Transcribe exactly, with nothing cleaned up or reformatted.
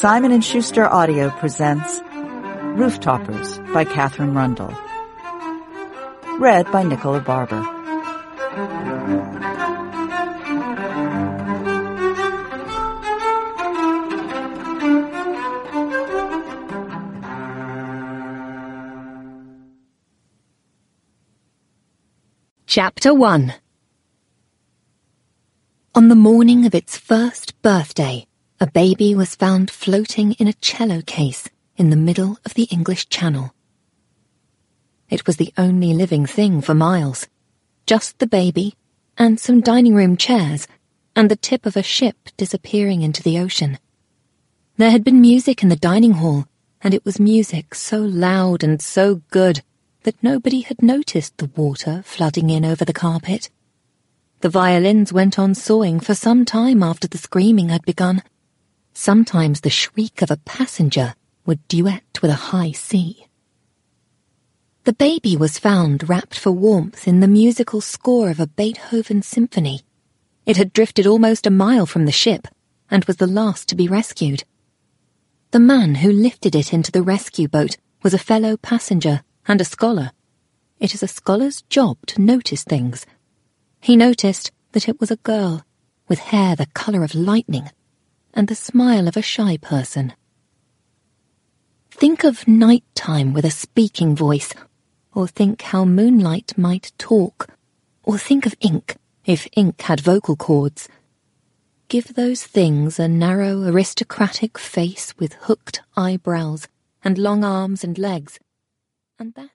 Simon and Schuster Audio presents Rooftoppers by Katherine Rundle. Read by Nicola Barber. Chapter one. On the morning of its first birthday, a baby was found floating in a cello case in the middle of the English Channel. It was the only living thing for miles. Just the baby, and some dining room chairs, and the tip of a ship disappearing into the ocean. There had been music in the dining hall, and it was music so loud and so good that nobody had noticed the water flooding in over the carpet. The violins went on sawing for some time after the screaming had begun. Sometimes the shriek of a passenger would duet with a high sea. The baby was found wrapped for warmth in the musical score of a Beethoven symphony. It had drifted almost a mile from the ship and was the last to be rescued. The man who lifted it into the rescue boat was a fellow passenger and a scholar. It is a scholar's job to notice things. He noticed that it was a girl with hair the colour of lightning and the smile of a shy person. Think of night time with a speaking voice, or think how moonlight might talk, or think of ink, if ink had vocal cords. Give those things a narrow, aristocratic face with hooked eyebrows and long arms and legs, and that